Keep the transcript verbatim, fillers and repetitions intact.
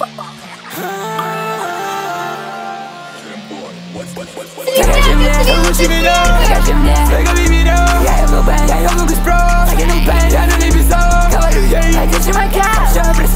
Покажи мне, лучше меня, покажи мне, свой видео. Я ебну бэнг, я ебну Газпром, закинул бэнг, я на небесах. Говорю ей, найди чувака, все